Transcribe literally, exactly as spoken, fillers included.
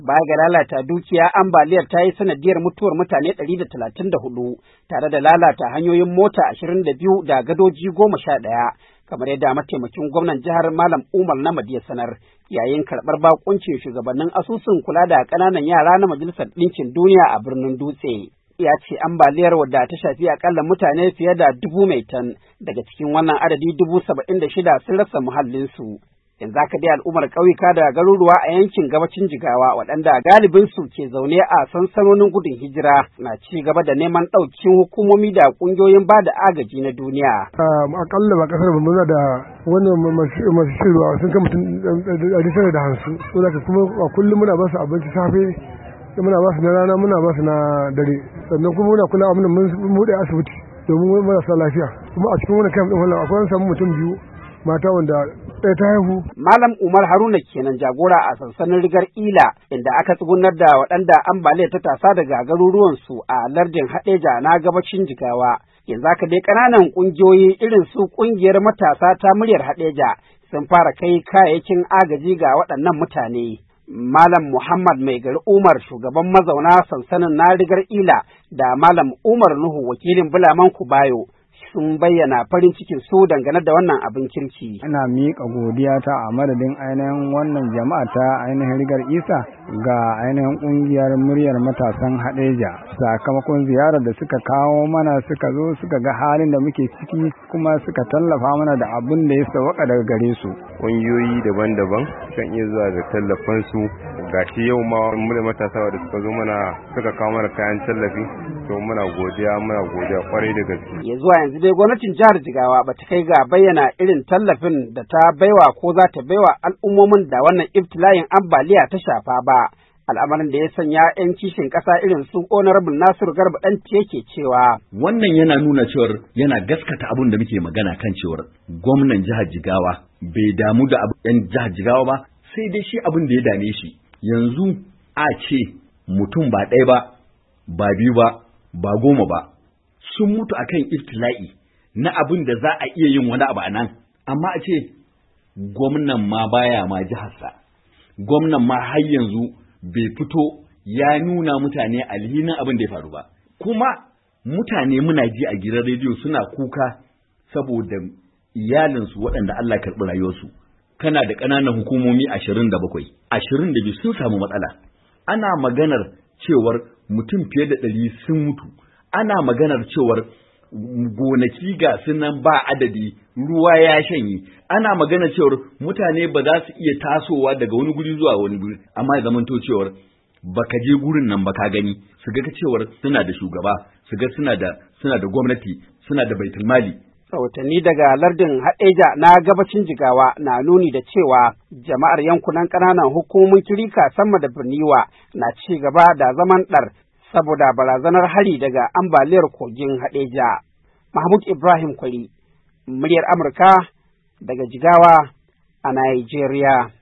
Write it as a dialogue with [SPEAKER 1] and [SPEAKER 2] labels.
[SPEAKER 1] Baya ga lalata dukiya, ambaliyar ta yi sanadiyar mutuwar mutane ɗari da talatin da hudu tare da lalata hanyoyin mota ashirin da biyu da gadoji goma sha ɗaya, kamar yadda mataimakin gwamnan jihar Malam Umar Namadi ya sanar yayin karɓar bakuncin shugabannin asusun kula da ƙananan yara na Majalisar Ɗinkin Duniya a birnin Dutse. Ya ce ambaliyar wadda ta shafi akalla mutane fiye da dubu mai tan, daga cikin wannan adadi dubu saba'in da shida sun rasa muhallinsu. Yanzu haka dai al'ummar ƙauyuka da garuruwa a yankin gabacin Jigawa waɗanda galibinsu ke zaune a sansanonin gudun hijira na ci gaba da neman ɗaukin hukumomi da ƙungiyoyin ba da agaji na duniya.
[SPEAKER 2] Akalla ba ƙasar muna da wannan masu shirwa sun kai mutum ɗari tara da hamsin. Saboda kuma a kullum muna ba su abinci safe, muna ba su na rana, muna ba su na dare. Sannan kuma muna kula mana mun buɗe asibiti domin marasa lafiya. Kuma a cikin wani kamp ɗin wannan akwai an samu mutum biyu mata wanda ɗaya ta haihu.
[SPEAKER 1] Malam Umar Haruna kenan jagora a sansanin rigar Ila, inda aka tsugunar da waɗanda ambaliyar ta tasa daga garuruwansu a lardin Haɗeja na gabacin Jigawa. Yanzu haka dai ƙananan ƙungiyoyi irin su ƙungiyar matasa ta muryar Haɗeja sun fara kai kayayyakin agaji ga waɗannan mutane. Malam Muhammad Mai Gari Umar, shugaban mazauna sansanin na rigar Ila, da Malam Umar Nuhu, wakilin Bulaman Kubayo, sun bayyana farin cikin su dangane da wannan abin kirki.
[SPEAKER 3] Ina miƙa godiya ta a madadin ainihin wannan jama'a ta ainihin rigar Isa ga ainihin ƙungiyar muryar matasan Haɗeja sakamakon ziyarar da suka kawo mana, suka zo suka ga halin da muke ciki kuma suka tallafa mana da abin da ya sauka daga gare su.
[SPEAKER 4] Ƙungiyoyi daban-daban kan iya zuwa da tallafan su, gashi yau ma muryar matasa da suka zo mana suka kawo mana kayan tallafi, to muna godiya muna godiya kwarai da gaske.
[SPEAKER 1] Ya zuwa yanzu dai gwamnatin jihar Jigawa ba ta kai ga bayyana irin tallafin da ta baiwa ko za ta baiwa al'ummomin da wannan ibtila'in ambaliya ta shafa ba, al'amarin da ya sanya 'yan kishin ƙasa irin su Honorable Nasiru Garba Ɗanti yake cewa.
[SPEAKER 5] Wannan yana nuna cewar yana gaskata abin da muke magana kan cewar gwamnan jihar Jigawa bai damu da 'yan jihar Jigawa ba, sai dai shi abin da ya dame shi. Yanzu a ce mutum ba ɗaya ba, ba biyu ba, ba goma ba, sun mutu akan iftila'i na abin da za a iya yin wani abu a nan, amma a ce gwamnan ma baya ma jiharsa, gwamnan ma har yanzu bai fito ya nuna mutane alhinin abin da ya faru ba. Kuma mutane muna ji a gidan rediyo suna kuka saboda iyalinsu waɗanda Allah ya karɓi rayuwarsu. Kana da ƙananan hukumomi ashirin da bakwai, ashirin da biyu sun samu matsala. Ana maganar cewar mutum fiye da ɗari sun mutu. Ana maganar cewar gonaki ga sunan ba adadi, ruwa ya shanye. Ana maganar cewar mutane ba za su iya tasowa daga wani guri zuwa wani guri, amma ya zamanto cewar baka je gurin nan ba ka gani, su ga cewar suna da shugaba, su ga suna da suna da gwamnati, suna da baitulmali.
[SPEAKER 1] Rahotanni daga lardin Haɗeja na gabacin Jigawa na nuni da cewa jama'ar yankunan ƙananan hukumomin Kirika sama da Birniwa na ci gaba da zaman ɗar saboda barazanar hari daga ambaliyar kogin Haɗeja. Mahmud Ibrahim Kwari, muryar Amurka daga Jigawa a Najeriya.